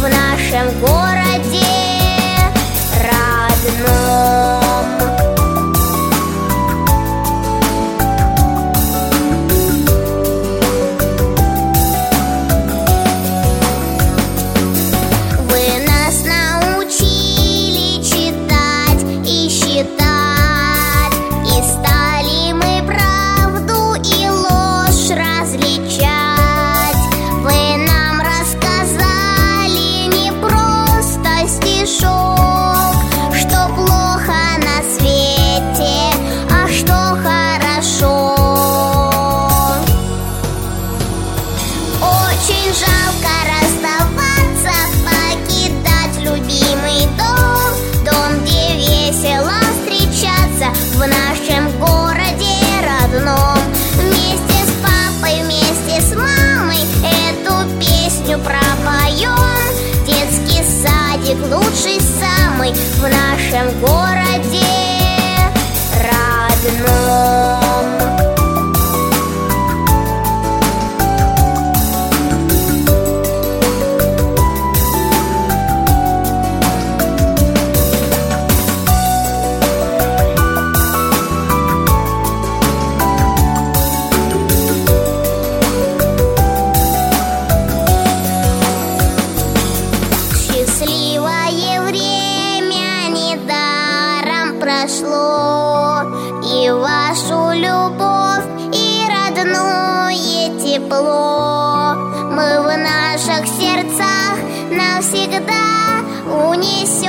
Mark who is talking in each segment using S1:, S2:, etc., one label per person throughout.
S1: в нашем городе родном. В нашем городе родном вместе с папой, вместе с мамой эту песню пропоем. Детский садик лучший самый в нашем городе родном. Счастливое время недаром прошло, и вашу любовь, и родное тепло мы в наших сердцах навсегда унесем.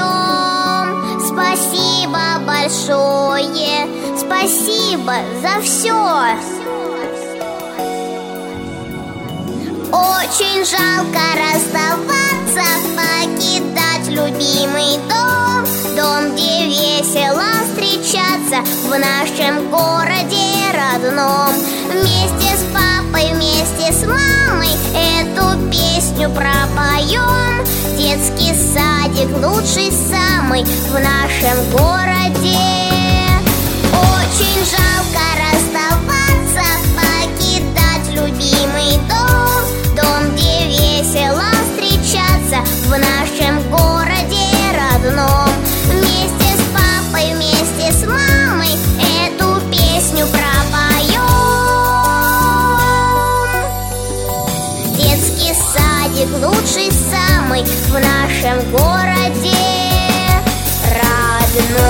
S1: Спасибо большое, спасибо за все. Очень жалко расставаться, покидать любимый дом, дом, где весело встречаться в нашем городе родном. Вместе с папой, вместе с мамой эту песню пропоем. Детский садик лучший самый в нашем городе. Очень жалко расставаться, покидать любимый дом, дом, где весело встречаться в нашем городе родном. Вместе с папой, вместе с мамой эту песню пропоем. Детский садик лучший самый в нашем городе родном.